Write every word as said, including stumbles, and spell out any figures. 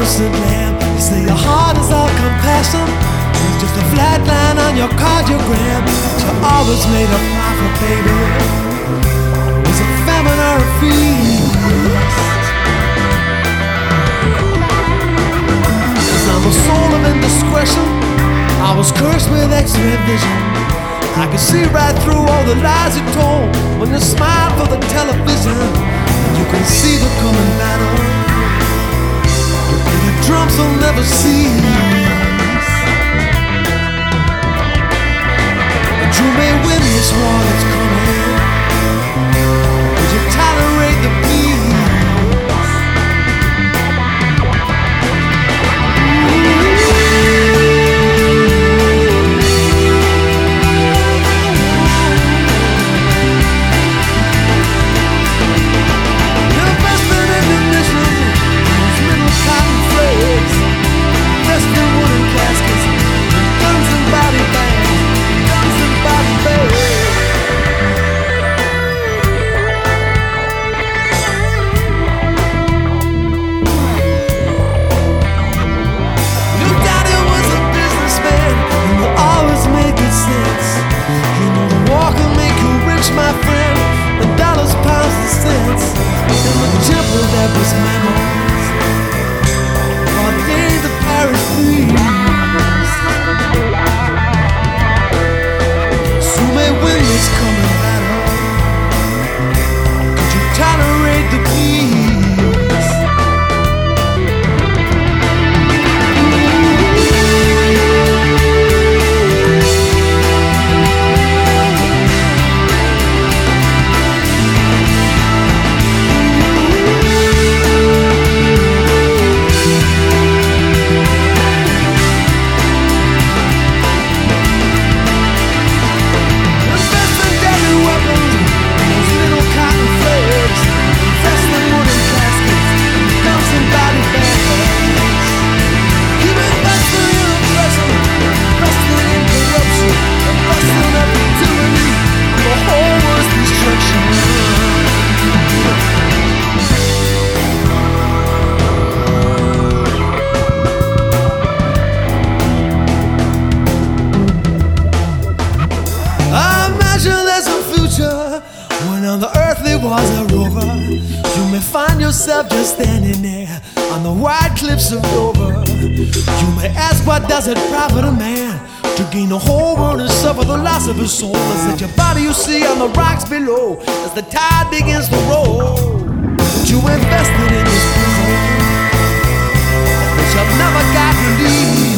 innocent lamb. You say your heart is all compassion. It's just a flat line on your cardiogram. But you always made a profit, baby. It's a famine or a feast. Cause I'm a soul of indiscretion. I was cursed with X-ray vision. I could see right through all the lies you told when you smiled for the television. You can see the coming battle, and the drums will never cease. But you may win this war that's coming. Would you tolerate the peace? My friend, the dollars, pounds, and cents in the temple that was mammals ordained the Paris breeze. So may win this coming battle. Could you tolerate the peace? When on the earth there was a rover, you may find yourself just standing there on the wide cliffs of Dover. You may ask, what does it profit a man to gain the whole world and suffer the loss of his soul? Is it your body you see on the rocks below as the tide begins to roll? But you invested in this prison, but you've never got relief.